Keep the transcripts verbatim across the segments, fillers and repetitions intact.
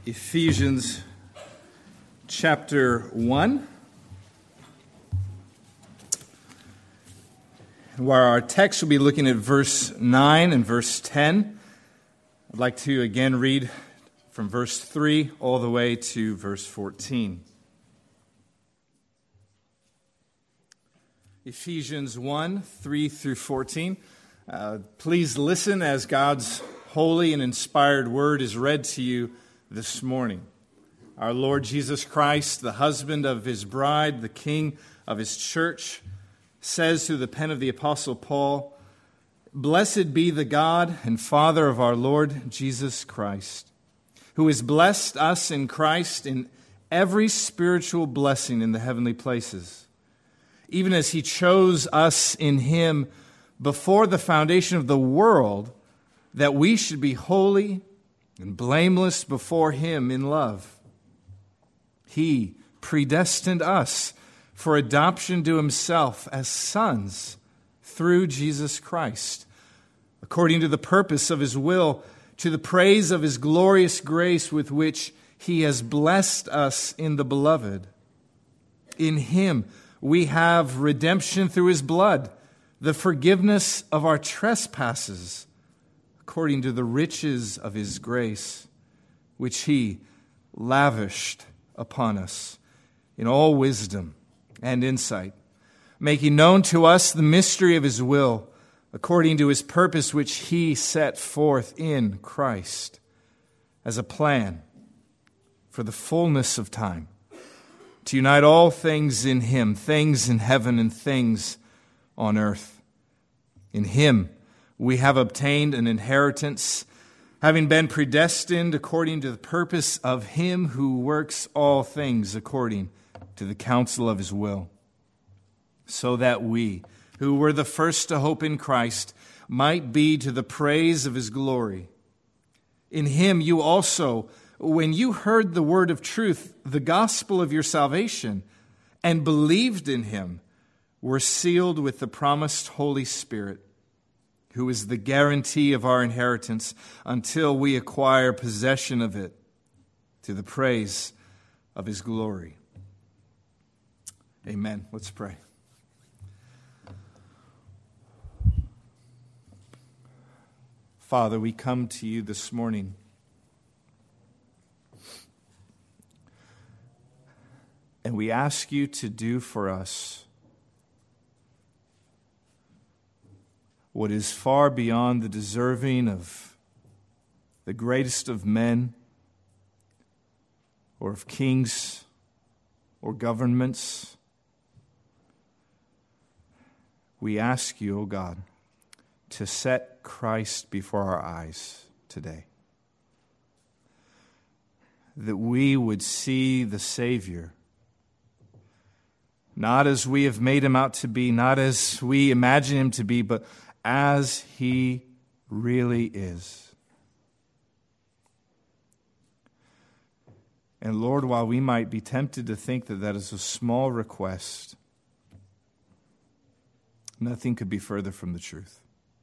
Ephesians chapter one, where our text will be looking at verse nine and verse ten. I'd like to again read from verse three all the way to verse fourteen. Ephesians one, three through fourteen. Uh, please listen as God's holy and inspired word is read to you this morning. Our Lord Jesus Christ, the husband of his bride, the king of his church, says through the pen of the Apostle Paul, "Blessed be the God and Father of our Lord Jesus Christ, who has blessed us in Christ in every spiritual blessing in the heavenly places, even as he chose us in him before the foundation of the world, that we should be holy and blameless before him in love. He predestined us for adoption to himself as sons through Jesus Christ, according to the purpose of his will, to the praise of his glorious grace with which he has blessed us in the Beloved. In him we have redemption through his blood, the forgiveness of our trespasses, according to the riches of his grace, which he lavished upon us in all wisdom and insight, making known to us the mystery of his will, according to his purpose which he set forth in Christ, as a plan for the fullness of time, to unite all things in him, things in heaven and things on earth. In him we have obtained an inheritance, having been predestined according to the purpose of him who works all things according to the counsel of his will, so that we, who were the first to hope in Christ, might be to the praise of his glory. In him you also, when you heard the word of truth, the gospel of your salvation, and believed in him, were sealed with the promised Holy Spirit, who is the guarantee of our inheritance until we acquire possession of it, to the praise of his glory. Amen. Let's pray. Father, we come to you this morning and we ask you to do for us what is far beyond the deserving of the greatest of men, or of kings, or governments. We ask you, O God, to set Christ before our eyes today, that we would see the Savior, not as we have made him out to be, not as we imagine him to be, but as he really is. And Lord, while we might be tempted to think that that is a small request, nothing could be further from the truth.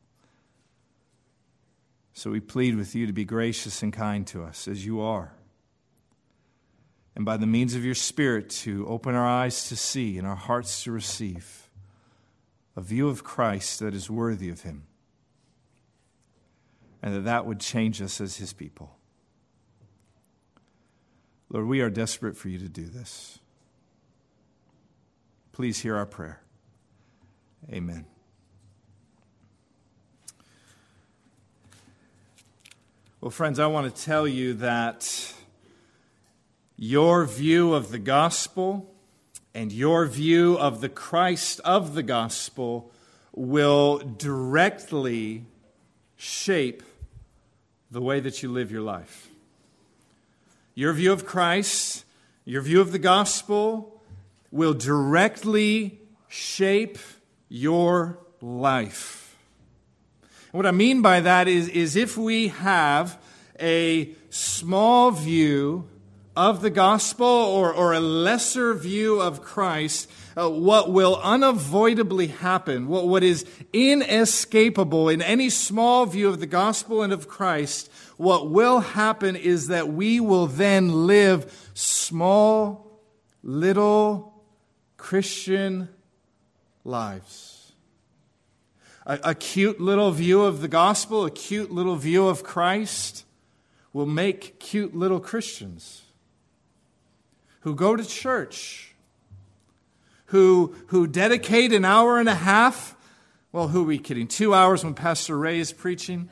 So we plead with you to be gracious and kind to us as you are, and by the means of your Spirit to open our eyes to see and our hearts to receive a view of Christ that is worthy of him, and that that would change us as his people. Lord, we are desperate for you to do this. Please hear our prayer. Amen. Well, friends, I want to tell you that your view of the gospel and your view of the Christ of the gospel will directly shape the way that you live your life. Your view of Christ, your view of the gospel will directly shape your life. And what I mean by that is, is if we have a small view of the gospel or, or a lesser view of Christ, uh, what will unavoidably happen, what, what is inescapable in any small view of the gospel and of Christ, what will happen is that we will then live small, little Christian lives. A, a cute little view of the gospel, a cute little view of Christ will make cute little Christians who go to church, who, who dedicate an hour and a half. Well, who are we kidding? Two hours when Pastor Ray is preaching.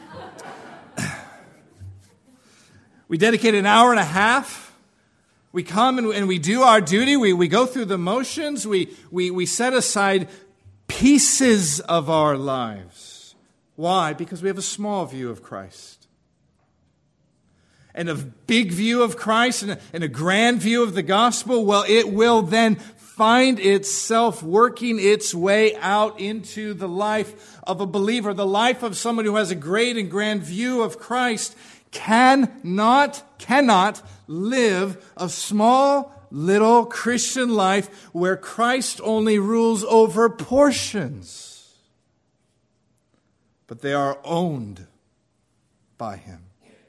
We dedicate an hour and a half. We come and, and we do our duty. We, we go through the motions. We, we, we set aside pieces of our lives. Why? Because we have a small view of Christ. And a big view of Christ and a, and a grand view of the gospel, well, it will then find itself working its way out into the life of a believer, the life of someone who has a great and grand view of Christ. Cannot, cannot live a small, little Christian life where Christ only rules over portions. But they are owned by Him.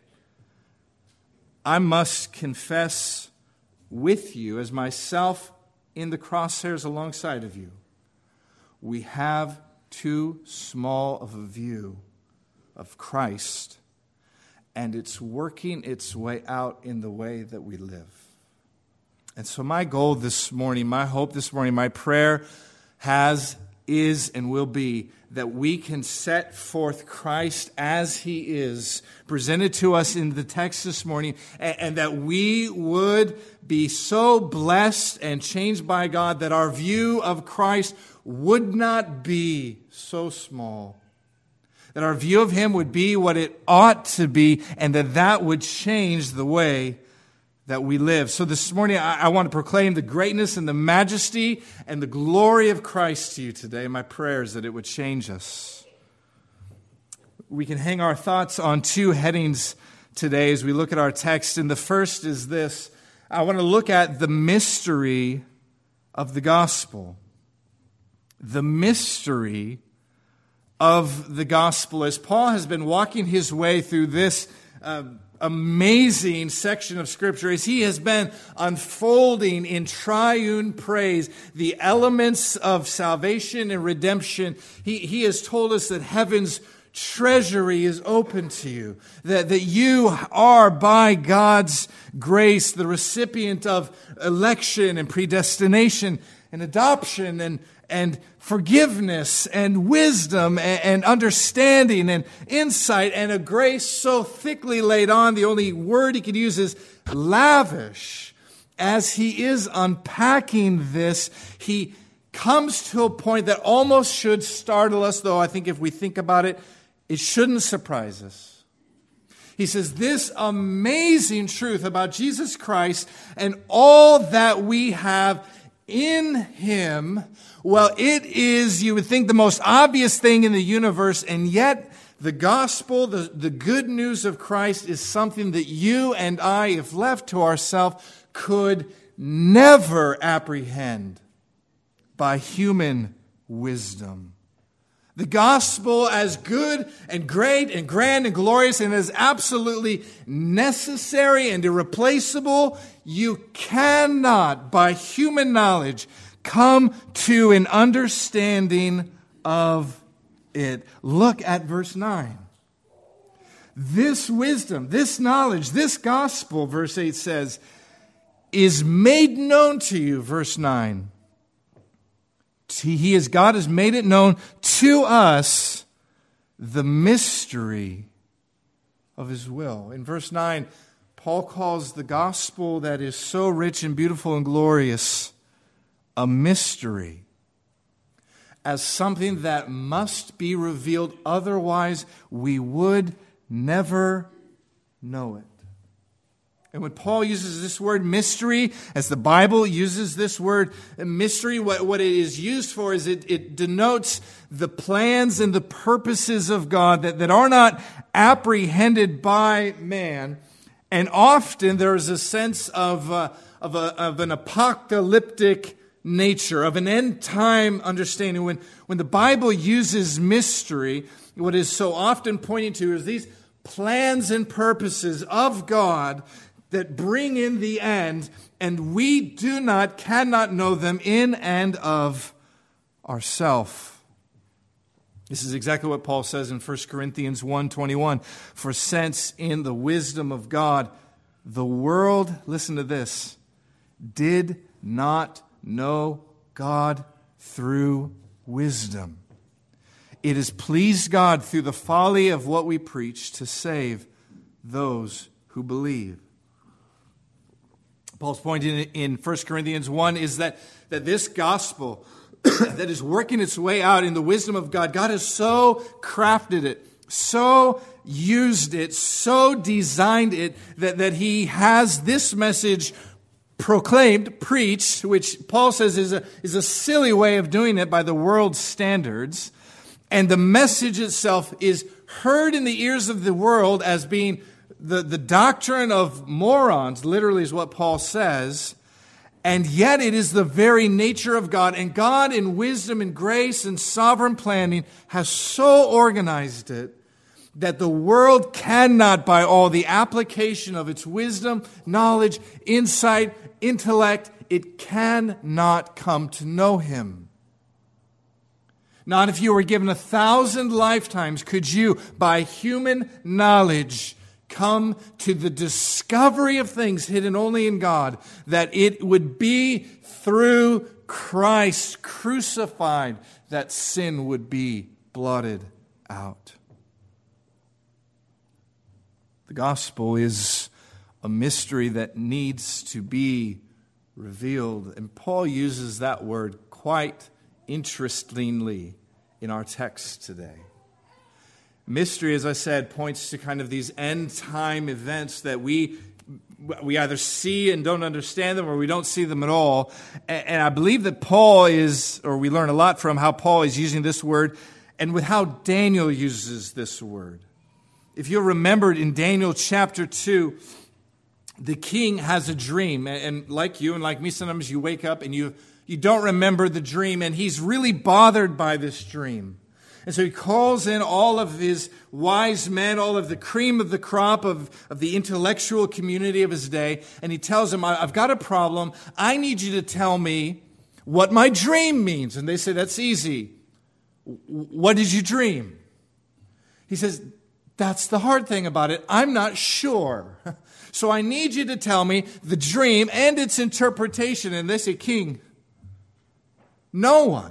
I must confess with you, as myself in the crosshairs alongside of you, we have too small of a view of Christ, and it's working its way out in the way that we live. And so my goal this morning, my hope this morning, my prayer has, is, and will be that we can set forth Christ as He is, presented to us in the text this morning, and, and that we would be so blessed and changed by God that our view of Christ would not be so small. That our view of Him would be what it ought to be, and that that would change the way that we live. So this morning, I, I want to proclaim the greatness and the majesty and the glory of Christ to you today. My prayer is that it would change us. We can hang our thoughts on two headings today as we look at our text. And the first is this. I want to look at the mystery of the gospel. The mystery of the gospel. As Paul has been walking his way through this uh, amazing section of Scripture, as he has been unfolding in triune praise the elements of salvation and redemption, he, he has told us that heaven's treasury is open to you, that, that you are by God's grace the recipient of election and predestination and adoption and and forgiveness and wisdom and, and understanding and insight and a grace so thickly laid on, the only word he could use is lavish. As he is unpacking this, he comes to a point that almost should startle us, though I think if we think about it, it shouldn't surprise us. He says, this amazing truth about Jesus Christ and all that we have in Him, well, it is, you would think, the most obvious thing in the universe, and yet the gospel, the, the good news of Christ is something that you and I, if left to ourselves, could never apprehend by human wisdom. The gospel, as good and great and grand and glorious and as absolutely necessary and irreplaceable, you cannot, by human knowledge, come to an understanding of it. Look at verse nine. This wisdom, this knowledge, this gospel, verse eight says, is made known to you, verse nine. He is, God has made it known to us the mystery of His will. In verse nine, Paul calls the gospel that is so rich and beautiful and glorious a mystery, as something that must be revealed, otherwise we would never know it. And when Paul uses this word mystery, as the Bible uses this word mystery, what, what it is used for is it, it denotes the plans and the purposes of God that, that are not apprehended by man. And often there is a sense of, uh, of, a, of an apocalyptic nature, of an end-time understanding. When, when the Bible uses mystery, what is so often pointing to is these plans and purposes of God that bring in the end, and we do not, cannot know them in and of ourselves. This is exactly what Paul says in First Corinthians one twenty-one. For since in the wisdom of God, the world, listen to this, did not know God through wisdom. It has pleased God through the folly of what we preach to save those who believe. Paul's point in, in First Corinthians one is that, that this gospel that is working its way out in the wisdom of God, God has so crafted it, so used it, so designed it, that, that He has this message proclaimed, preached, which Paul says is a, is a silly way of doing it by the world's standards. And the message itself is heard in the ears of the world as being the, the doctrine of morons, literally is what Paul says. And yet it is the very nature of God. And God in wisdom and grace and sovereign planning has so organized it that the world cannot, by all the application of its wisdom, knowledge, insight, intellect, it cannot come to know Him. Not if you were given a thousand lifetimes could you, by human knowledge, come to the discovery of things hidden only in God, that it would be through Christ crucified that sin would be blotted out. The gospel is a mystery that needs to be revealed, and Paul uses that word quite interestingly in our text today. Mystery, as I said, points to kind of these end-time events that we we either see and don't understand them, or we don't see them at all. And I believe that Paul is, or we learn a lot from how Paul is using this word, and with how Daniel uses this word. If you'll remember in Daniel chapter two, the king has a dream. And like you and like me, sometimes you wake up and you, you don't remember the dream, and he's really bothered by this dream. And so he calls in all of his wise men, all of the cream of the crop of, of the intellectual community of his day, and he tells them, I've got a problem. I need you to tell me what my dream means. And they say, that's easy. What did you dream? He says, that's the hard thing about it. I'm not sure. So I need you to tell me the dream and its interpretation. And they say, King, no one.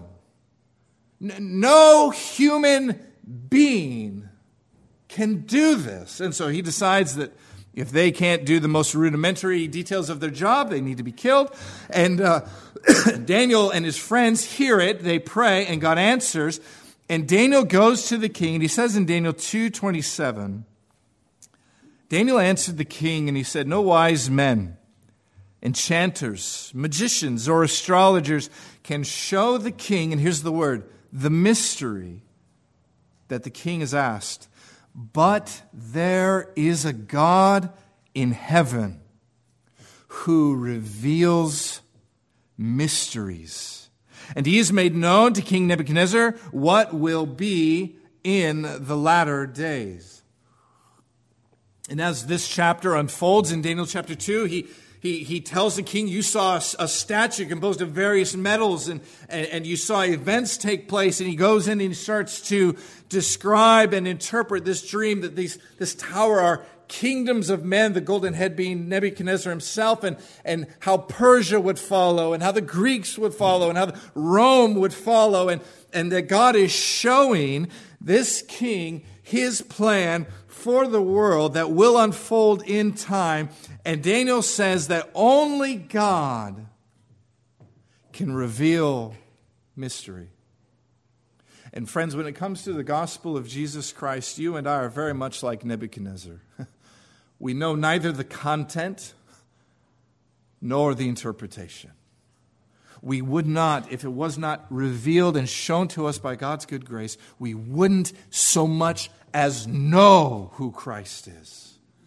No human being can do this. And so he decides that if they can't do the most rudimentary details of their job, they need to be killed. And uh, Daniel and his friends hear it. They pray, and God answers. And Daniel goes to the king, and he says in Daniel two twenty-seven, Daniel answered the king, and he said, no wise men, enchanters, magicians, or astrologers can show the king, and here's the word, the mystery that the king has asked. But there is a God in heaven who reveals mysteries. And he has made known to King Nebuchadnezzar what will be in the latter days. And as this chapter unfolds in Daniel chapter two, he He, he tells the king, you saw a, a statue composed of various metals, and, and, and you saw events take place. And he goes in and he starts to describe and interpret this dream that these this tower are kingdoms of men, the golden head being Nebuchadnezzar himself, and, and how Persia would follow, and how the Greeks would follow, and how Rome would follow. And, and that God is showing this king his plan for the world that will unfold in time. And Daniel says that only God can reveal mystery. And friends, when it comes to the gospel of Jesus Christ, you and I are very much like Nebuchadnezzar. We know neither the content nor the interpretation. We would not, if it was not revealed and shown to us by God's good grace, we wouldn't so much as know who Christ is.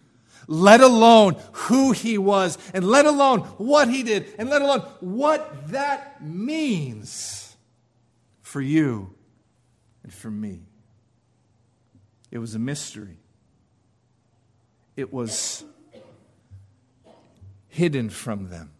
let alone who he was, and let alone what he did, and let alone what that means for you and for me. It was a mystery. It was hidden from them.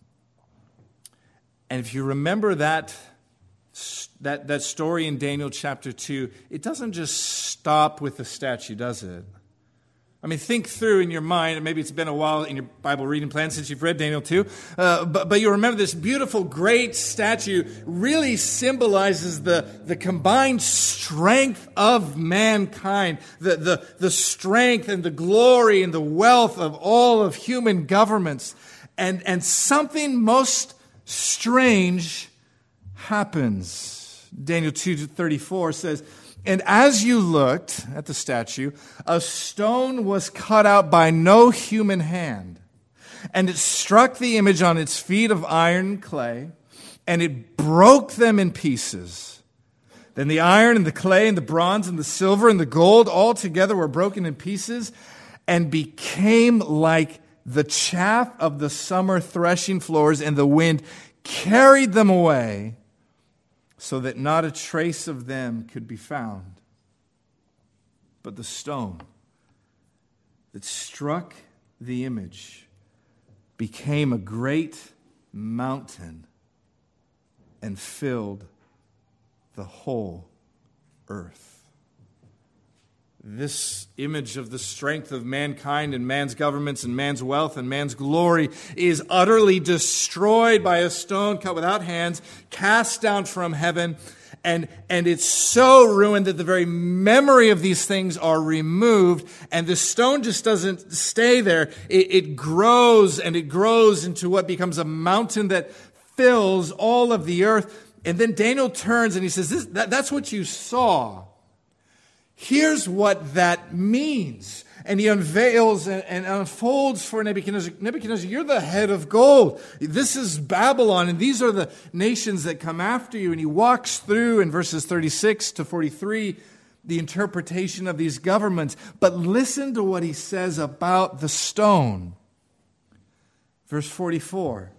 And if you remember that, that, that story in Daniel chapter two, it doesn't just stop with the statue, does it? I mean, think through in your mind, and maybe it's been a while in your Bible reading plan since you've read Daniel two, uh, but, but you remember this beautiful, great statue really symbolizes the, the combined strength of mankind, the, the, the strength and the glory and the wealth of all of human governments. And, and something most strange happens. Daniel two thirty-four says, "And as you looked at the statue, a stone was cut out by no human hand, and it struck the image on its feet of iron and clay, and it broke them in pieces. Then the iron and the clay and the bronze and the silver and the gold all together were broken in pieces and became like the chaff of the summer threshing floors, and the wind carried them away, so that not a trace of them could be found. But the stone that struck the image became a great mountain and filled the whole earth." This image of the strength of mankind and man's governments and man's wealth and man's glory is utterly destroyed by a stone cut without hands, cast down from heaven, and, and it's so ruined that the very memory of these things are removed, and the stone just doesn't stay there. It, it grows and it grows into what becomes a mountain that fills all of the earth. And then Daniel turns and he says, this, that, that's what you saw. Here's what that means. And he unveils and, and unfolds for Nebuchadnezzar. Nebuchadnezzar, you're the head of gold. This is Babylon, and these are the nations that come after you. And he walks through in verses thirty-six to forty-three the interpretation of these governments. But listen to what he says about the stone. Verse forty-four.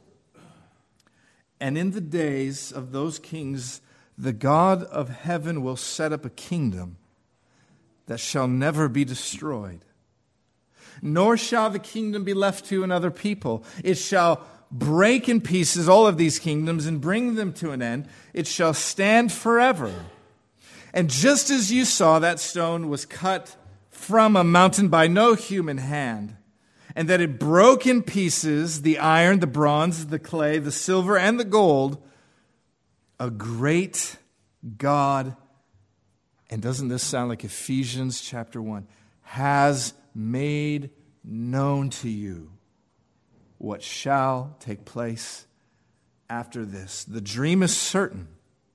"And in the days of those kings, the God of heaven will set up a kingdom that shall never be destroyed. Nor shall the kingdom be left to another people. It shall break in pieces all of these kingdoms and bring them to an end. It shall stand forever. And just as you saw, that stone was cut from a mountain by no human hand, and that it broke in pieces the iron, the bronze, the clay, the silver, and the gold, a great God," and doesn't this sound like Ephesians chapter one, "has made known to you what shall take place after this." The dream is certain,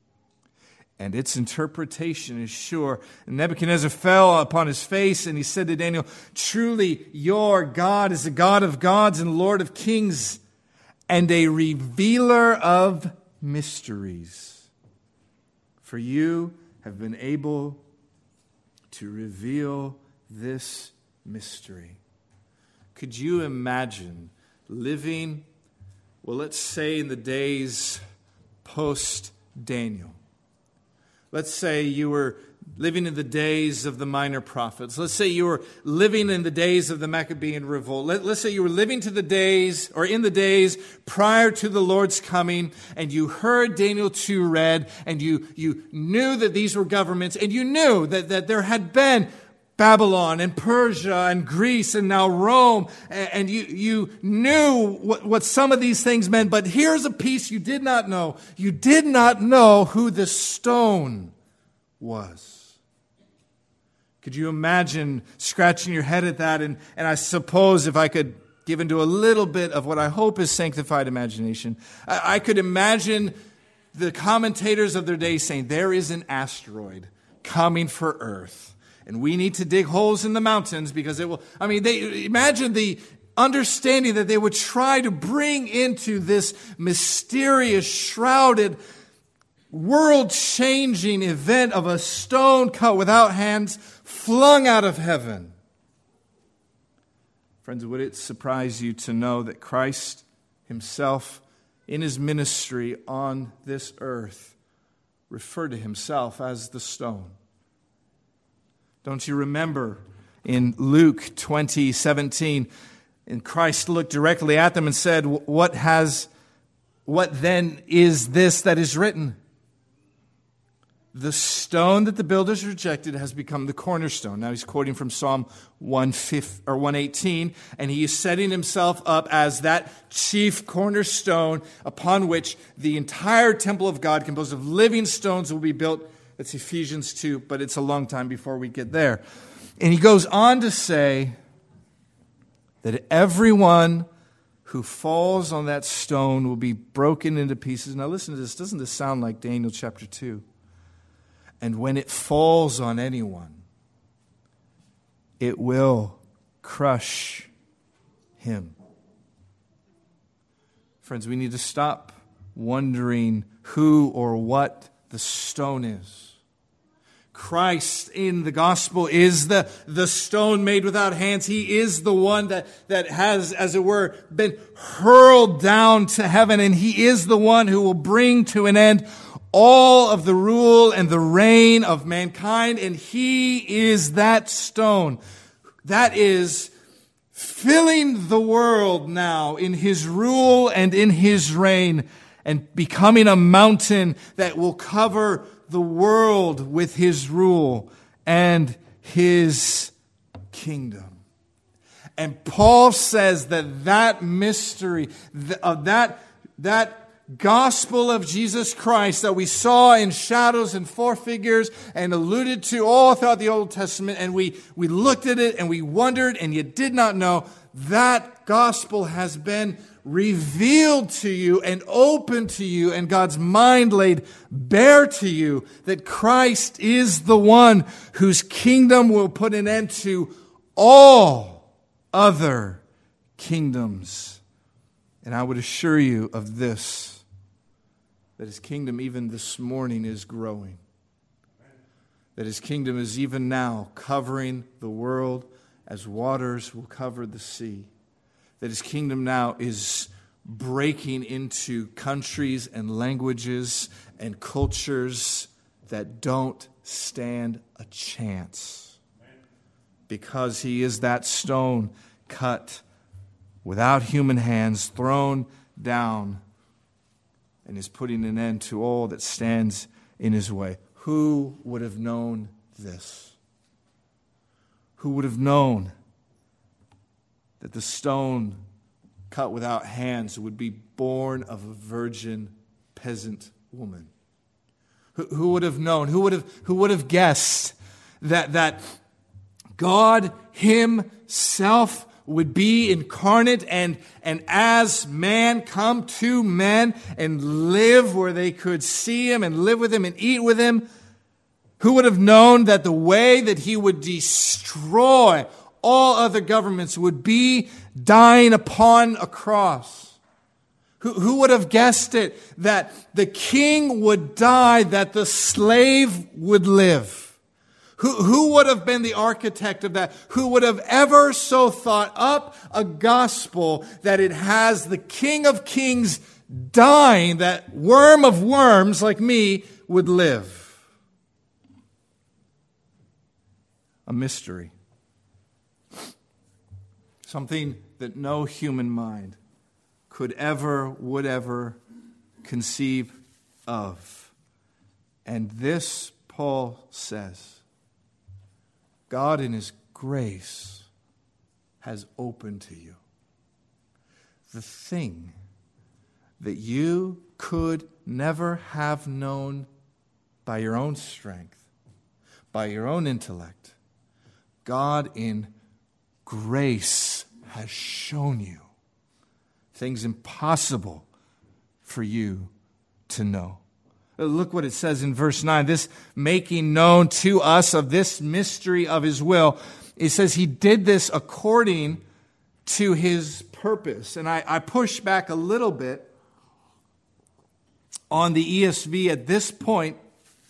and its interpretation is sure. And Nebuchadnezzar fell upon his face, and he said to Daniel, "Truly your God is a God of gods and Lord of kings, and a revealer of mysteries. For you have been able to reveal this mystery." Could you imagine living, well, let's say in the days post-Daniel? Let's say you were living in the days of the minor prophets. Let's say you were living in the days of the Maccabean revolt. Let, let's say you were living to the days, or in the days prior to the Lord's coming, and you heard Daniel two read, and you, you knew that these were governments, and you knew that, that there had been Babylon and Persia and Greece and now Rome, and you, you knew what, what some of these things meant, but here's a piece you did not know. You did not know who the stone was. Could you imagine scratching your head at that? And, and I suppose if I could give into a little bit of what I hope is sanctified imagination, I, I could imagine the commentators of their day saying, there is an asteroid coming for Earth, and we need to dig holes in the mountains because it will, I mean, they imagine the understanding that they would try to bring into this mysterious, shrouded, world-changing event of a stone cut without hands, flung out of heaven. Friends, would it surprise you to know that Christ himself, in his ministry on this earth, referred to himself as the stone? Don't you remember in Luke twenty seventeen, and Christ looked directly at them and said, "What has, what then is this that is written? The stone that the builders rejected has become the cornerstone." Now he's quoting from Psalm one eighteen, and he is setting himself up as that chief cornerstone upon which the entire temple of God, composed of living stones, will be built. That's Ephesians two, but it's a long time before we get there. And he goes on to say that everyone who falls on that stone will be broken into pieces. Now listen to this. Doesn't this sound like Daniel chapter two? And when it falls on anyone, it will crush him. Friends, we need to stop wondering who or what the stone is. Christ in the gospel is the, the stone made without hands. He is the one that, that has, as it were, been hurled down to heaven. And he is the one who will bring to an end all of the rule and the reign of mankind. And he is that stone that is filling the world now in his rule and in his reign, and becoming a mountain that will cover the world with his rule and his kingdom. And Paul says that that mystery, of that, that gospel of Jesus Christ that we saw in shadows and four figures and alluded to all throughout the Old Testament, and we, we looked at it and we wondered and you did not know, that gospel has been revealed to you and opened to you, and God's mind laid bare to you, that Christ is the one whose kingdom will put an end to all other kingdoms. And I would assure you of this, that his kingdom even this morning is growing. That his kingdom is even now covering the world as waters will cover the sea. That his kingdom now is breaking into countries and languages and cultures that don't stand a chance. Because he is that stone cut without human hands, thrown down, and is putting an end to all that stands in his way. Who would have known this? Who would have known that the stone cut without hands would be born of a virgin peasant woman? Who, who would have known? Who would have, who would have guessed that, that God himself would be incarnate and, and as man come to men and live where they could see him and live with him and eat with him? Who would have known that the way that he would destroy all other governments would be dying upon a cross? Who, who would have guessed it, that the king would die, that the slave would live? Who, who would have been the architect of that? Who would have ever so thought up a gospel that it has the King of Kings dying, that worm of worms like me would live? A mystery. Something that no human mind could ever, would ever conceive of. And this, Paul says, God in his grace has opened to you the thing that you could never have known by your own strength, by your own intellect. God in grace has shown you things impossible for you to know. Look what it says in verse nine. This making known to us of this mystery of his will. It says he did this according to his purpose. And I, I push back a little bit on the E S V at this point,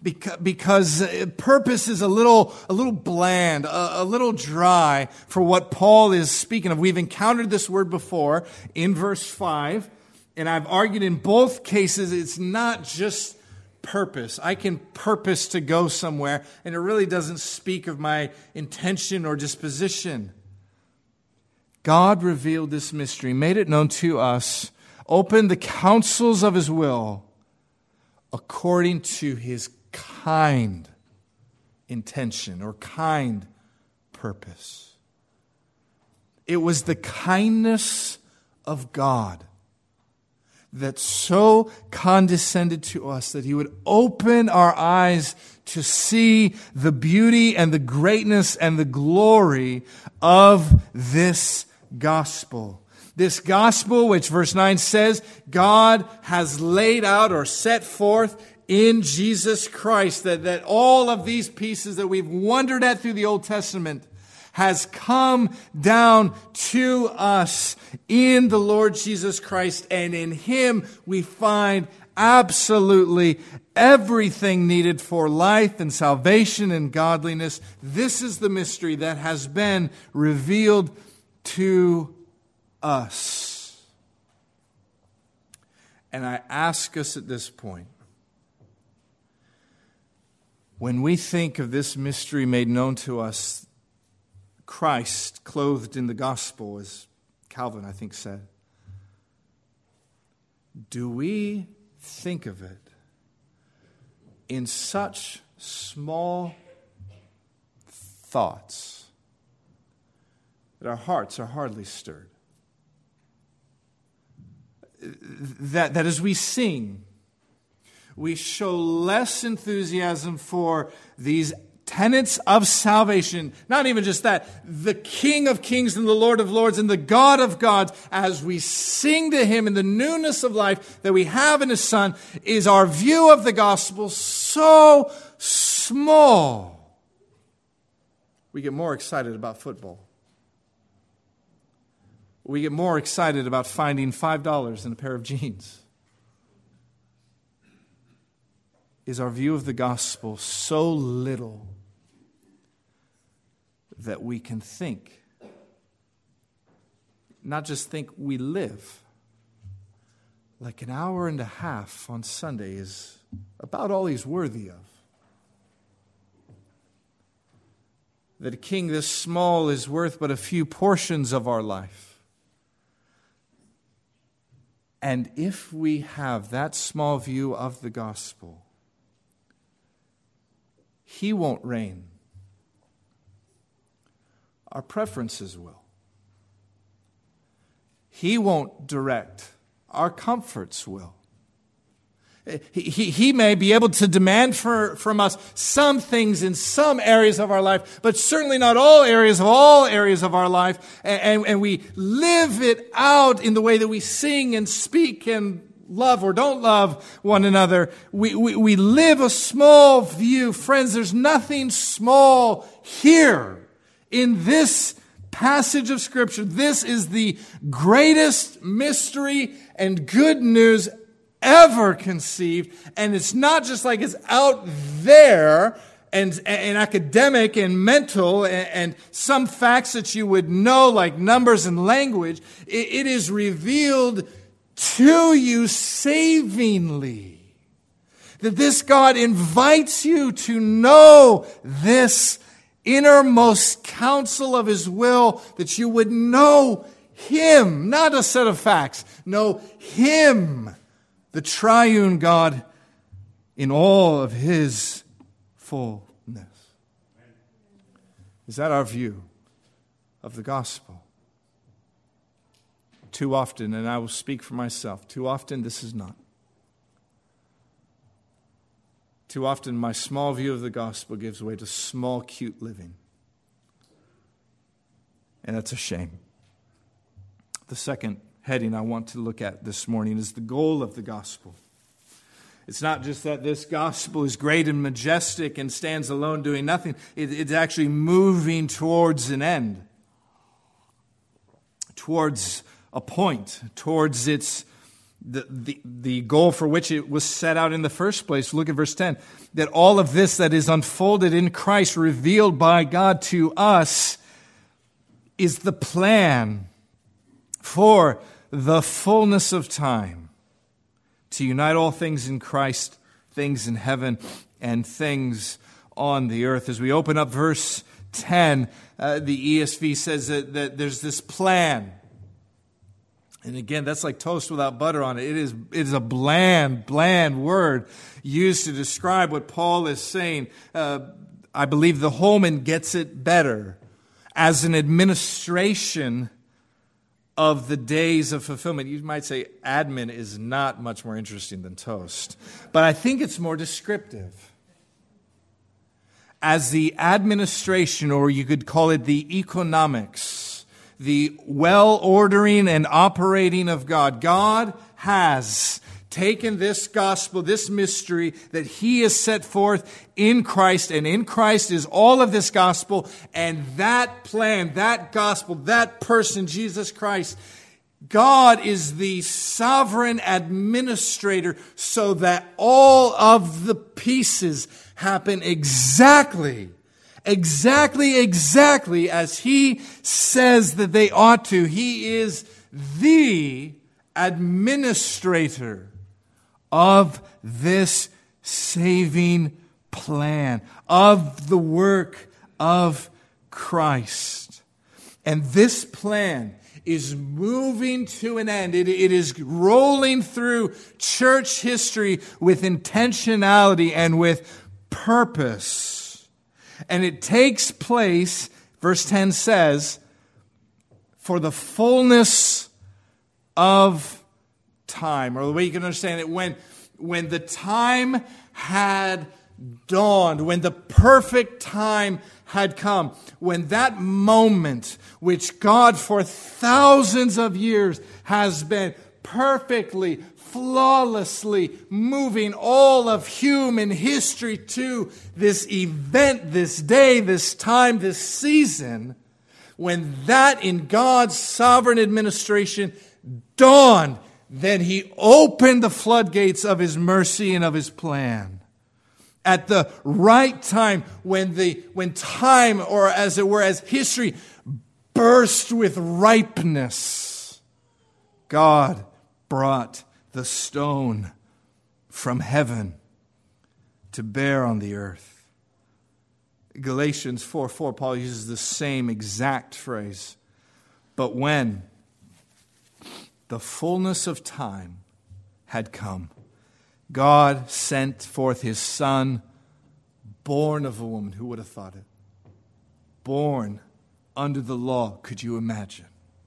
Because, because purpose is a little, a little bland, a, a little dry for what Paul is speaking of. We've encountered this word before in verse five, and I've argued in both cases it's not just purpose. I can purpose to go somewhere, and it really doesn't speak of my intention or disposition. God revealed this mystery, made it known to us, opened the counsels of His will according to His kind intention or kind purpose. It was the kindness of God that so condescended to us that He would open our eyes to see the beauty and the greatness and the glory of this gospel. This gospel, which verse nine says, God has laid out or set forth in Jesus Christ, that, that all of these pieces that we've wondered at through the Old Testament has come down to us in the Lord Jesus Christ, and in Him we find absolutely everything needed for life and salvation and godliness. This is the mystery that has been revealed to us. And I ask us at this point, when we think of this mystery made known to us, Christ clothed in the gospel, as Calvin, I think, said, do we think of it in such small thoughts that our hearts are hardly stirred? That, that as we sing, we show less enthusiasm for these tenets of salvation. Not even just that, the King of Kings and the Lord of Lords and the God of Gods, as we sing to Him in the newness of life that we have in His Son, is our view of the gospel so small. We get more excited about football. We get more excited about finding five dollars in a pair of jeans. Is our view of the gospel so little that we can think, not just think, we live, like an hour and a half on Sunday is about all He's worthy of? That a king this small is worth but a few portions of our life. And if we have that small view of the gospel, He won't reign. Our preferences will. He won't direct. Our comforts will. He, he, he may be able to demand for, from us some things in some areas of our life, but certainly not all areas of all areas of our life. And, and, and we live it out in the way that we sing and speak and love or don't love one another. We, we, we live a small view. Friends, there's nothing small here in this passage of Scripture. This is the greatest mystery and good news ever conceived. And it's not just like it's out there and, and academic and mental and, and some facts that you would know like numbers and language. It, it is revealed to you savingly. That this God invites you to know this innermost counsel of His will, that you would know Him, not a set of facts, know Him, the triune God in all of His fullness. Is that our view of the gospel? Too often, and I will speak for myself, too often this is not. Too often my small view of the gospel gives way to small, cute living. And that's a shame. The second heading I want to look at this morning is the goal of the gospel. It's not just that this gospel is great and majestic and stands alone doing nothing. It, it's actually moving towards an end, towards a point, towards its the, the, the goal for which it was set out in the first place. Look at verse ten. That all of this that is unfolded in Christ, revealed by God to us, is the plan for the fullness of time to unite all things in Christ, things in heaven and things on the earth. As we open up verse ten, uh, the E S V says that, that there's this plan. And again, that's like toast without butter on it. It is, it is a bland, bland word used to describe what Paul is saying. Uh, I believe the Holman gets it better as an administration of the days of fulfillment. You might say admin is not much more interesting than toast, but I think it's more descriptive. As the administration, or you could call it the economics, the well-ordering and operating of God. God has taken this gospel, this mystery that He has set forth in Christ, and in Christ is all of this gospel, and that plan, that gospel, that person, Jesus Christ, God is the sovereign administrator so that all of the pieces happen exactly, exactly, exactly as He says that they ought to. He is the administrator of this saving plan, of the work of Christ. And this plan is moving to an end. It, it is rolling through church history with intentionality and with purpose. And it takes place, verse ten says, for the fullness of time. Or the way you can understand it, when, when the time had dawned, when the perfect time had come, when that moment which God for thousands of years has been perfectly, flawlessly moving all of human history to this event, this day, this time, this season, when that in God's sovereign administration dawned, then He opened the floodgates of His mercy and of His plan. At the right time, when the when time, or as it were, as history burst with ripeness, God brought the stone from heaven to bear on the earth. Galatians four four, Paul uses the same exact phrase. But when the fullness of time had come, God sent forth His Son, born of a woman. Who would have thought it? Born under the law. Could you imagine?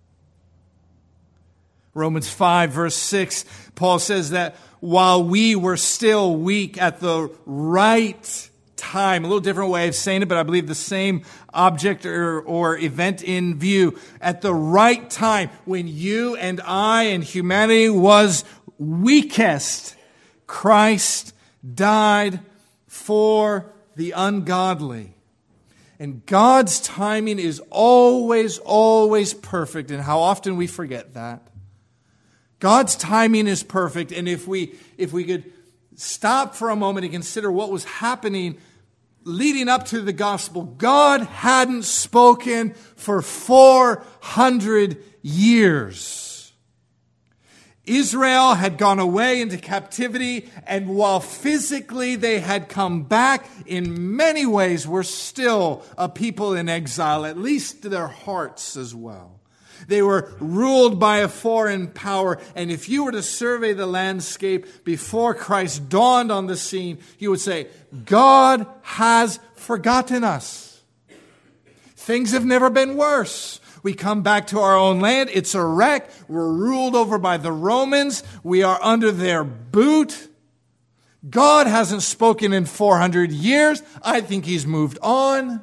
Romans five, verse six, Paul says that while we were still weak, at the right time, a little different way of saying it, but I believe the same object or, or event in view, at the right time, when you and I and humanity was weakest, Christ died for the ungodly. And God's timing is always, always perfect. And how often we forget that. God's timing is perfect. And if we, if we could stop for a moment and consider what was happening leading up to the gospel, God hadn't spoken for four hundred years. Israel had gone away into captivity, and while physically they had come back, in many ways were still a people in exile, at least their hearts as well. They were ruled by a foreign power, and if you were to survey the landscape before Christ dawned on the scene, you would say, God has forgotten us. Things have never been worse. We come back to our own land. It's a wreck. We're ruled over by the Romans. We are under their boot. God hasn't spoken in four hundred years. I think He's moved on.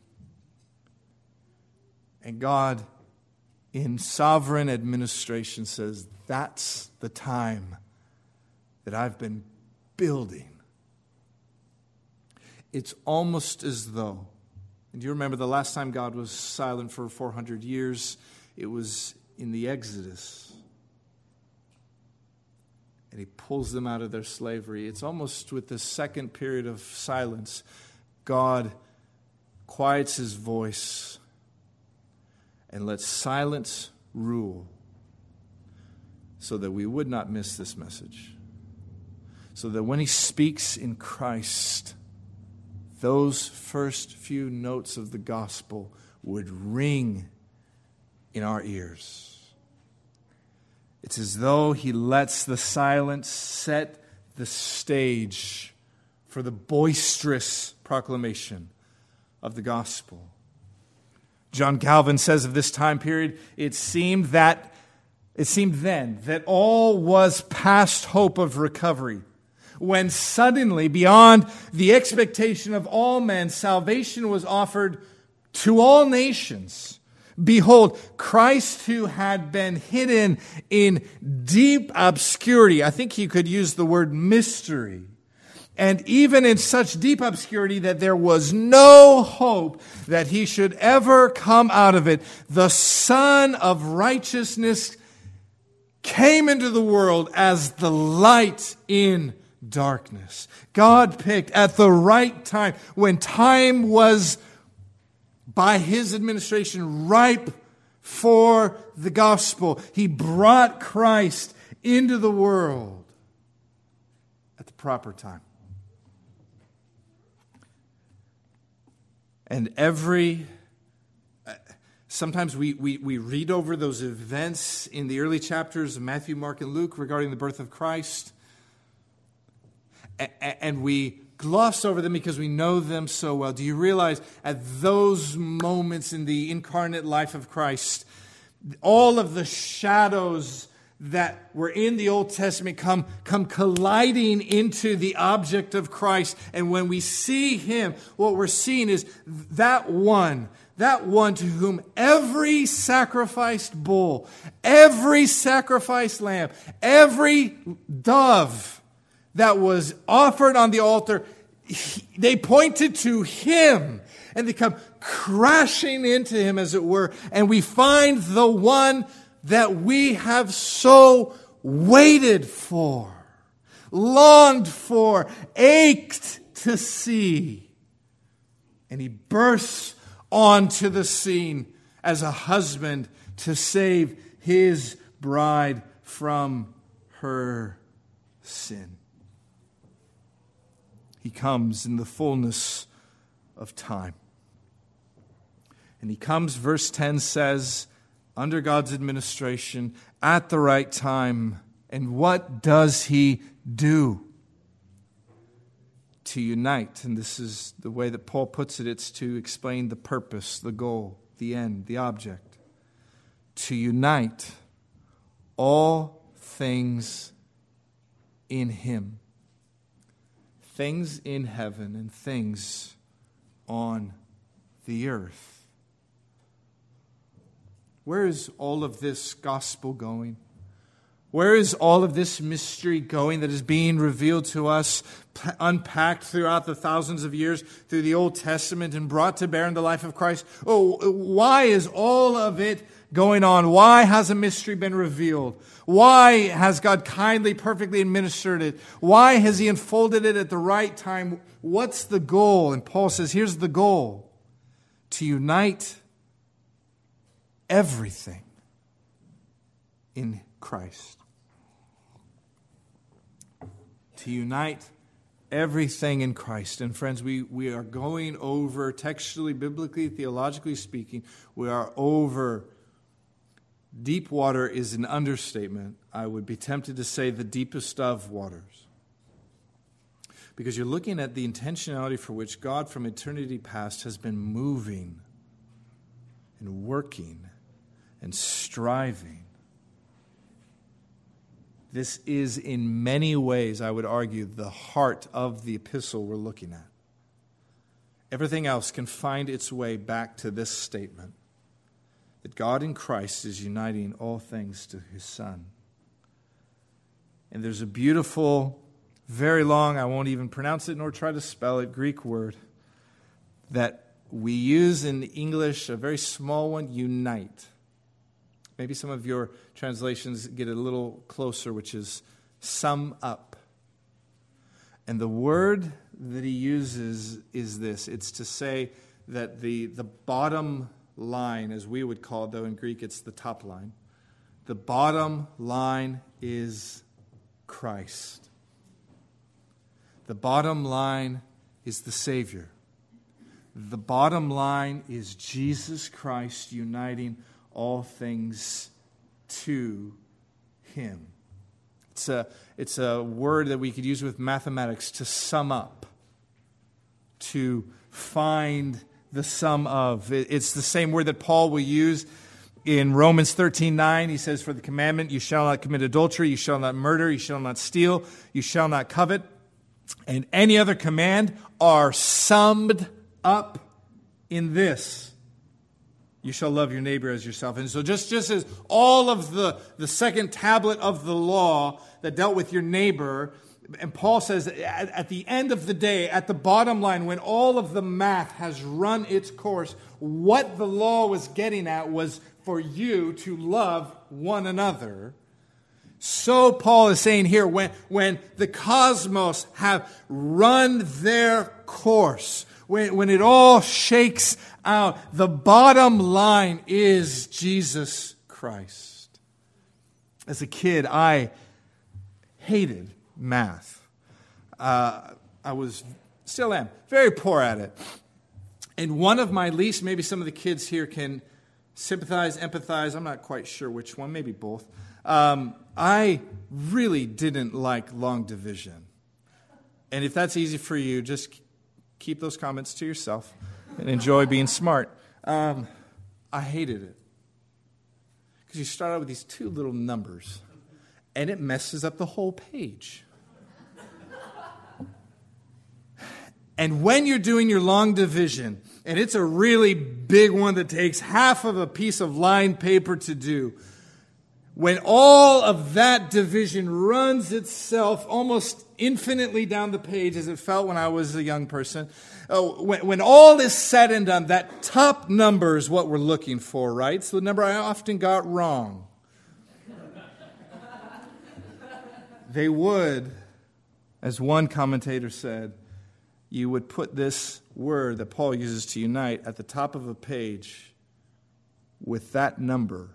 And God, in sovereign administration, says, that's the time that I've been building. It's almost as though, and do you remember the last time God was silent for four hundred years? It was in the Exodus. and he pulls them out of their slavery. It's almost with this second period of silence, God quiets his voice and lets silence rule so that we would not miss this message. So that when he speaks in Christ, those first few notes of the gospel would ring in our ears. It's as though he lets the silence set the stage for the boisterous proclamation of the gospel. John Calvin says of this time period, it seemed that it seemed then that all was past hope of recovery, when suddenly, beyond the expectation of all men, salvation was offered to all nations. Behold, Christ who had been hidden in deep obscurity. I think he could use the word mystery. And even in such deep obscurity that there was no hope that he should ever come out of it, the Son of Righteousness came into the world as the light in darkness. God picked at the right time, when time was by his administration ripe for the gospel. He brought Christ into the world at the proper time. And every, sometimes we, we, we read over those events in the early chapters of Matthew, Mark, and Luke regarding the birth of Christ. And we gloss over them because we know them so well. Do you realize at those moments in the incarnate life of Christ, all of the shadows that were in the Old Testament come, come colliding into the object of Christ. And when we see him, what we're seeing is that one, that one to whom every sacrificed bull, every sacrificed lamb, every dove that was offered on the altar, they pointed to him, and they come crashing into him, as it were, and we find the one that we have so waited for, longed for, ached to see. And he bursts onto the scene as a husband to save his bride from her sin. He comes in the fullness of time. And he comes, verse ten says, under God's administration, at the right time. And what does he do? To unite. And this is the way that Paul puts it. It's to explain the purpose, the goal, the end, the object. To unite all things in him. Things in heaven and things on the earth. Where is all of this gospel going? Where is all of this mystery going that is being revealed to us, unpacked throughout the thousands of years through the Old Testament and brought to bear in the life of Christ? Oh, why is all of it going on? Why has a mystery been revealed? Why has God kindly, perfectly administered it? Why has he unfolded it at the right time? What's the goal? And Paul says, here's the goal. To unite everything in Christ. To unite everything in Christ. And friends, we, we are going over, textually, biblically, theologically speaking, we are over. Deep water is an understatement. I would be tempted to say the deepest of waters. Because you're looking at the intentionality for which God from eternity past has been moving and working and striving. This is in many ways, I would argue, the heart of the epistle we're looking at. Everything else can find its way back to this statement. That God in Christ is uniting all things to his Son. And there's a beautiful, very long, I won't even pronounce it nor try to spell it, Greek word that we use in English, a very small one, unite. Maybe some of your translations get a little closer, which is sum up. And the word that he uses is this. It's to say that the, the bottom line, as we would call it, though in Greek it's the top line. The bottom line is Christ. The bottom line is the Savior. The bottom line is Jesus Christ uniting all things to Him. It's a, it's a word that we could use with mathematics to sum up, to find the sum of. It's the same word that Paul will use in Romans thirteen nine. He says, for the commandment, you shall not commit adultery, you shall not murder, you shall not steal, you shall not covet, and any other command are summed up in this: you shall love your neighbor as yourself. And so just, just as all of the, the second tablet of the law that dealt with your neighbor, and Paul says at, at the end of the day, at the bottom line, when all of the math has run its course, what the law was getting at was for you to love one another. So Paul is saying here, when, when the cosmos have run their course, when, when it all shakes out, the bottom line is Jesus Christ. As a kid, I hated math. Uh, I was, still am, very poor at it. And one of my least, maybe some of the kids here can sympathize, empathize, I'm not quite sure which one, maybe both. Um, I really didn't like long division. And if that's easy for you, just keep those comments to yourself and enjoy being smart. Um, I hated it. Because you start out with these two little numbers, and it messes up the whole page. And when you're doing your long division, and it's a really big one that takes half of a piece of lined paper to do, when all of that division runs itself almost infinitely down the page, as it felt when I was a young person, uh, when, when all is said and done, that top number is what we're looking for, right? It's the number I often got wrong. They would, as one commentator said, you would put this word that Paul uses to unite at the top of a page with that number,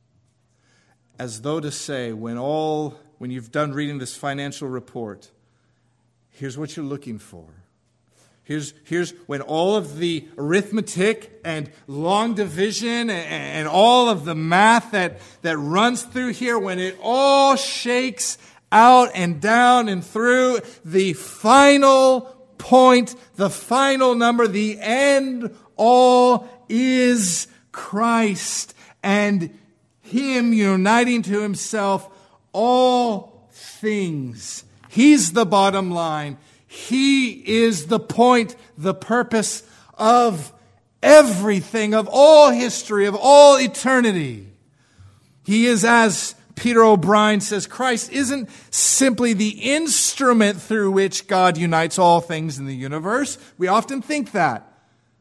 as though to say, when all, when you've done reading this financial report, here's what you're looking for. Here's, here's when all of the arithmetic and long division and, and all of the math that, that runs through here, when it all shakes out and down and through, the final point, the final number, the end all is Christ and Him uniting to Himself all things. He's the bottom line. He is the point, the purpose of everything, of all history, of all eternity. He is, as Peter O'Brien says, Christ isn't simply the instrument through which God unites all things in the universe. We often think that.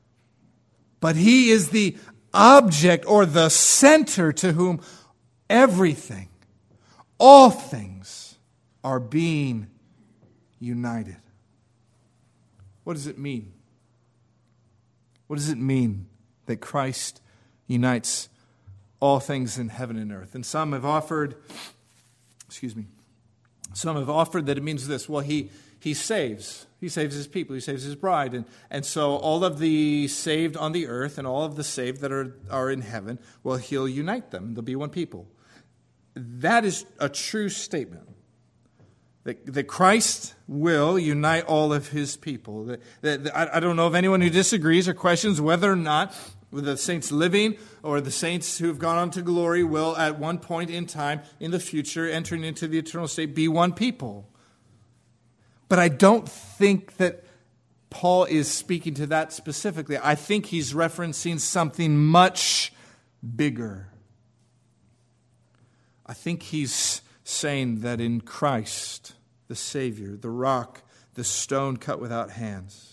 But He is the object or the center to whom everything, all things are being united. What does it mean? What does it mean that Christ unites all things in heaven and earth? And some have offered, excuse me, some have offered that it means this. Well, he he saves. He saves His people. He saves His bride. And, and so all of the saved on the earth and all of the saved that are, are in heaven, well, He'll unite them. They'll be one people. That is a true statement. That, that Christ will unite all of His people. That, that, that, I, I don't know of anyone who disagrees or questions whether or not the saints living or the saints who have gone on to glory will at one point in time in the future, entering into the eternal state, be one people. But I don't think that Paul is speaking to that specifically. I think he's referencing something much bigger. I think he's saying that in Christ, the Savior, the rock, the stone cut without hands,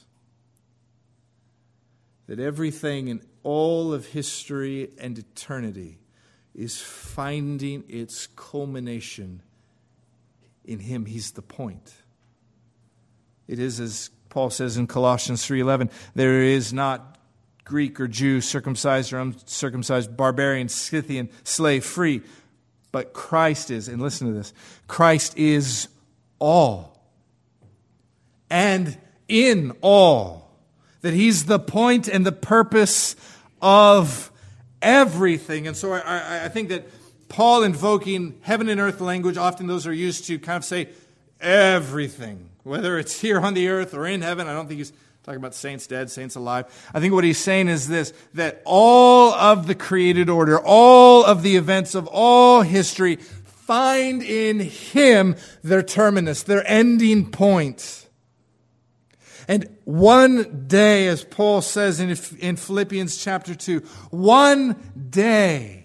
that everything in all of history and eternity is finding its culmination in him. He's the point. It is, as Paul says in Colossians three eleven, there is not Greek or Jew, circumcised or uncircumcised, barbarian, Scythian, slave, free, but Christ is, and listen to this, Christ is all, and in all, that he's the point and the purpose of everything. And so I, I think that Paul invoking heaven and earth language, often those are used to kind of say everything, whether it's here on the earth or in heaven. I don't think he's talking about saints dead, saints alive. I think what he's saying is this, that all of the created order, all of the events of all history find in him their terminus, their ending point. And one day, as Paul says in, in Philippians chapter two, one day,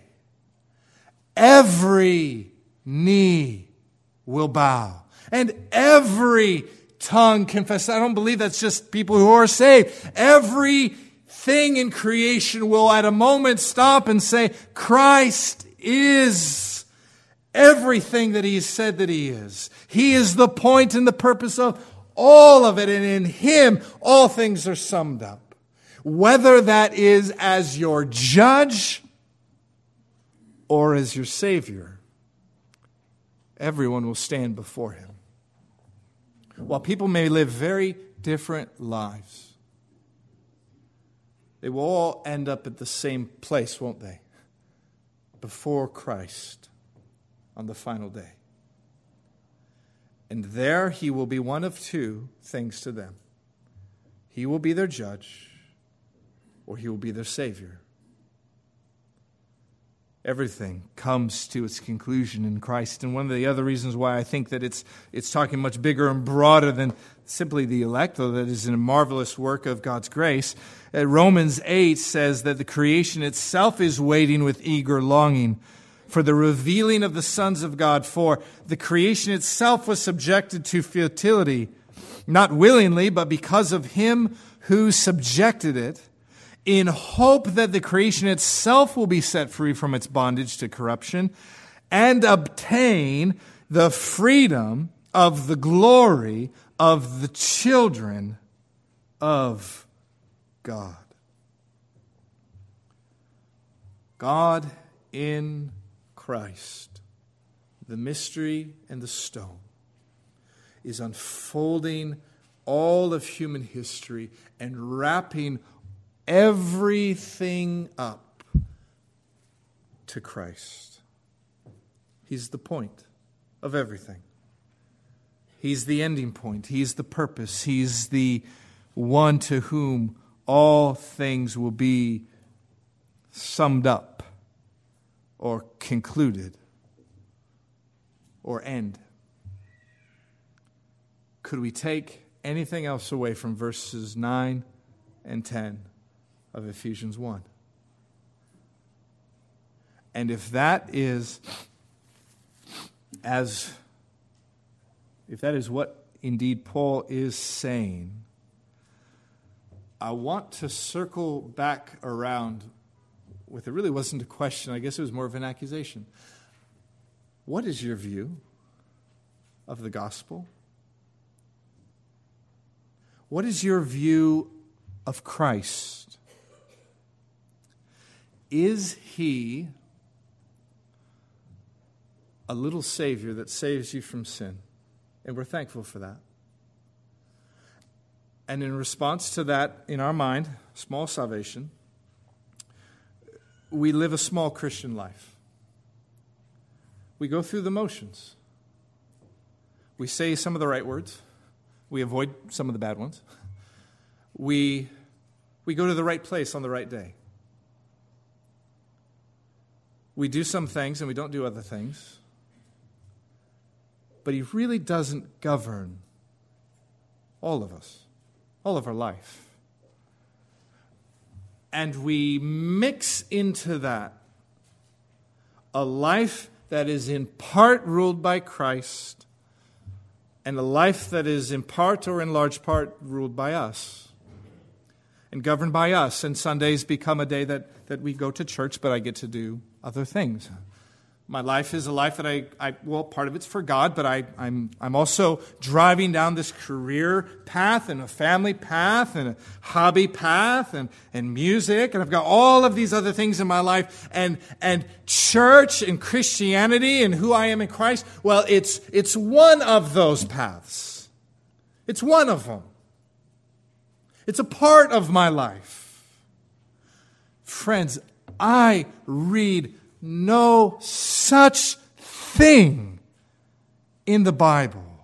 every knee will bow and every tongue confess. I don't believe that's just people who are saved. Everything in creation will at a moment stop and say, Christ is everything that he has said that he is. He is the point and the purpose of all of it, and in him all things are summed up. Whether that is as your judge or as your Savior, everyone will stand before him. While people may live very different lives, they will all end up at the same place, won't they? Before Christ on the final day. And there he will be one of two things to them. He will be their judge, or he will be their Savior. Everything comes to its conclusion in Christ. And one of the other reasons why I think that it's it's talking much bigger and broader than simply the elect, though that is a marvelous work of God's grace. Uh, Romans eight says that the creation itself is waiting with eager longing for the revealing of the sons of God. For the creation itself was subjected to futility, not willingly, but because of him who subjected it, in hope that the creation itself will be set free from its bondage to corruption and obtain the freedom of the glory of the children of God. God in Christ, the mystery and the stone, is unfolding all of human history and wrapping everything up to Christ. He's the point of everything. He's the ending point. He's the purpose. He's the one to whom all things will be summed up or concluded or end. Could we take anything else away from verses nine and ten of Ephesians one? And if that is as if that is what indeed Paul is saying, I want to circle back around with, it really wasn't a question, I guess it was more of an accusation. What is your view of the gospel? What is your view of Christ? Is he a little Savior that saves you from sin? And we're thankful for that. And in response to that, in our mind, small salvation, we live a small Christian life. We go through the motions. We say some of the right words. We avoid some of the bad ones. We, we go to the right place on the right day. We do some things and we don't do other things. But he really doesn't govern all of us, all of our life. And we mix into that a life that is in part ruled by Christ and a life that is in part or in large part ruled by us and governed by us. And Sundays become a day that, that we go to church, but I get to do other things. My life is a life that I, I well, part of it's for God, but I, I'm, I'm also driving down this career path and a family path and a hobby path and, and music. And I've got all of these other things in my life. And, and church and Christianity and who I am in Christ, well, it's, it's one of those paths. It's one of them. It's a part of my life. Friends, I read no such thing in the Bible.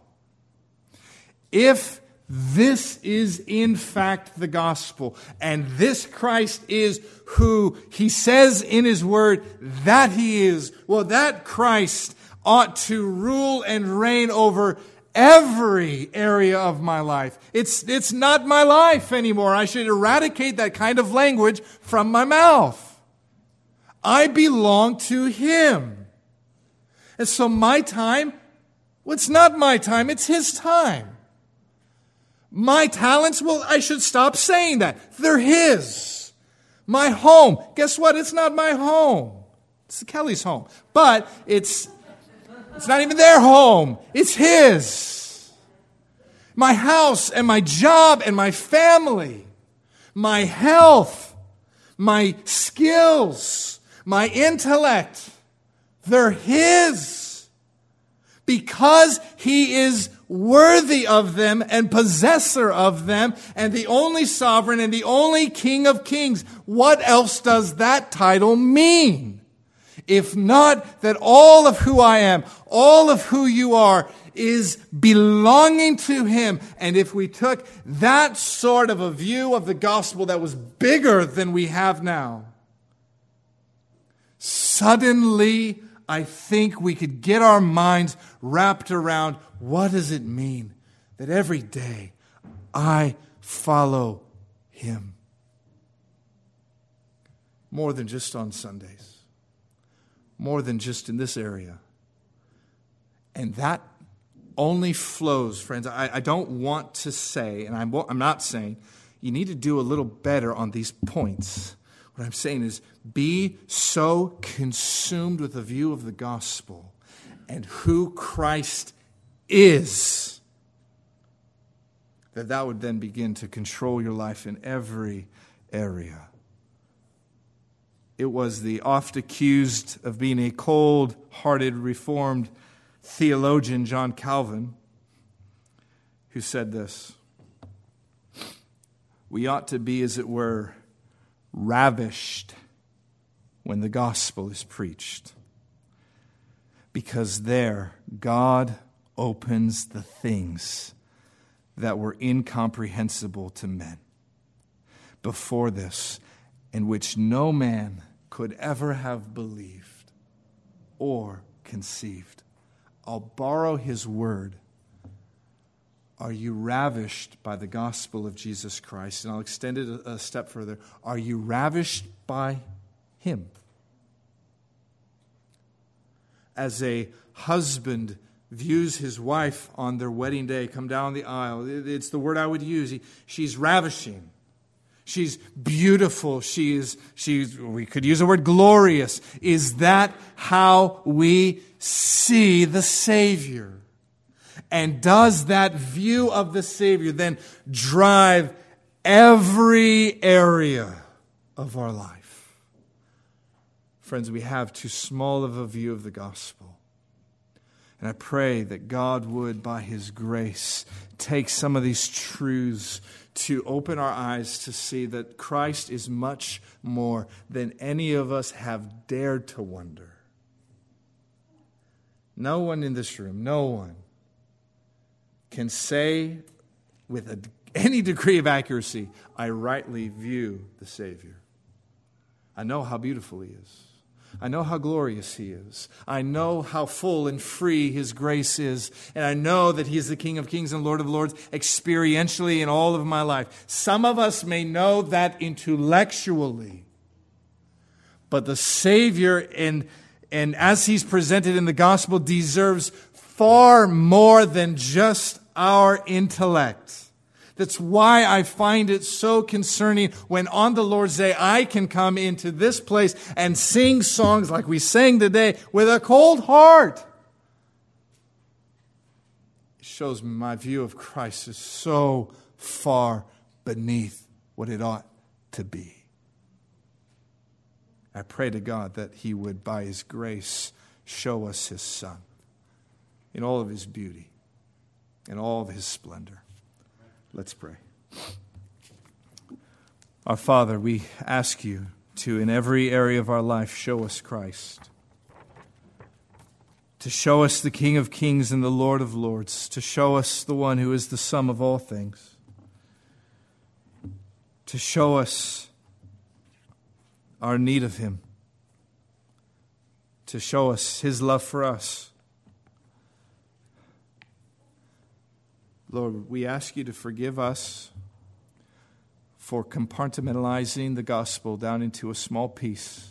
If this is in fact the gospel, and this Christ is who he says in his word that he is, well, that Christ ought to rule and reign over every area of my life. It's, it's not my life anymore. I should eradicate that kind of language from my mouth. I belong to him. And so my time, well, it's not my time, it's his time. My talents, well, I should stop saying that. They're his. My home, guess what? It's not my home. It's Kelly's home. But it's, it's not even their home. It's his. My house and my job and my family, my health, my skills, my intellect, they're his. Because he is worthy of them and possessor of them and the only sovereign and the only King of kings. What else does that title mean? If not that all of who I am, all of who you are, is belonging to him. And if we took that sort of a view of the gospel that was bigger than we have now, suddenly, I think we could get our minds wrapped around what does it mean that every day I follow him. More than just on Sundays. More than just in this area. And that only flows, friends. I, I don't want to say, and I'm, I'm not saying, you need to do a little better on these points. What I'm saying is, be so consumed with the view of the gospel and who Christ is that that would then begin to control your life in every area. It was the oft accused of being a cold-hearted Reformed theologian, John Calvin, who said this: we ought to be, as it were, ravished when the gospel is preached, because there God opens the things that were incomprehensible to men before this, in which no man could ever have believed or conceived. I'll borrow his word. Are you ravished by the gospel of Jesus Christ? And I'll extend it a step further. Are you ravished by him? As a husband views his wife on their wedding day come down the aisle, it's the word I would use. He, she's ravishing. She's beautiful. She is, she's, we could use the word glorious. Is that how we see the Savior? And does that view of the Savior then drive every area of our life? Friends, we have too small of a view of the gospel. And I pray that God would, by his grace, take some of these truths to open our eyes to see that Christ is much more than any of us have dared to wonder. No one in this room, no one, can say with a, any degree of accuracy, I rightly view the Savior. I know how beautiful he is. I know how glorious he is. I know how full and free his grace is. And I know that he is the King of Kings and Lord of Lords experientially in all of my life. Some of us may know that intellectually. But the Savior, and, and as he's presented in the gospel, deserves far more than just our intellect. That's why I find it so concerning when on the Lord's Day I can come into this place and sing songs like we sang today with a cold heart. It shows me my view of Christ is so far beneath what it ought to be. I pray to God that He would, by His grace, show us His Son in all of His beauty, in all of His splendor. Let's pray. Our Father, we ask You to, in every area of our life, show us Christ. To show us the King of Kings and the Lord of Lords. To show us the one who is the sum of all things. To show us our need of Him, to show us His love for us. Lord, we ask You to forgive us for compartmentalizing the gospel down into a small piece.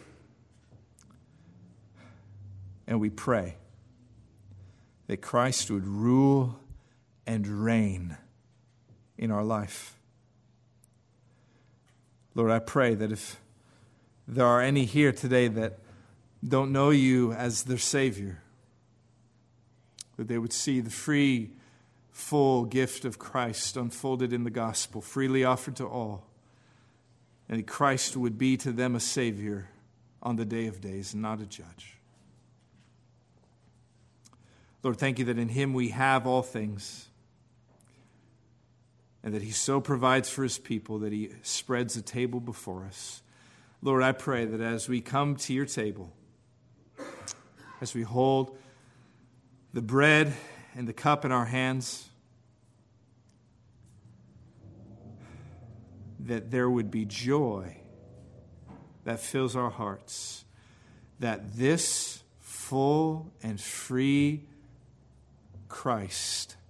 And we pray that Christ would rule and reign in our life. Lord, I pray that if there are any here today that don't know You as their Savior, that they would see the free, full gift of Christ unfolded in the gospel, freely offered to all, and that Christ would be to them a Savior on the day of days and not a judge. Lord, thank You that in Him we have all things, and that He so provides for His people that He spreads a table before us. Lord, I pray that as we come to Your table, as we hold the bread and the cup in our hands, that there would be joy that fills our hearts, that this full and free Christ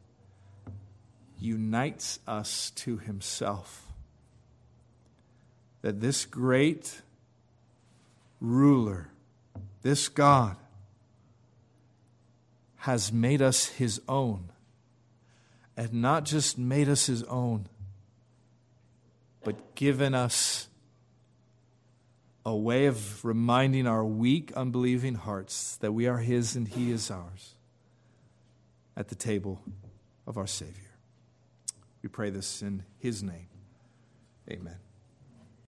unites us to Himself. That this great ruler, this God, has made us His own. And not just made us His own, but given us a way of reminding our weak, unbelieving hearts that we are His and He is ours at the table of our Savior. We pray this in His name. Amen.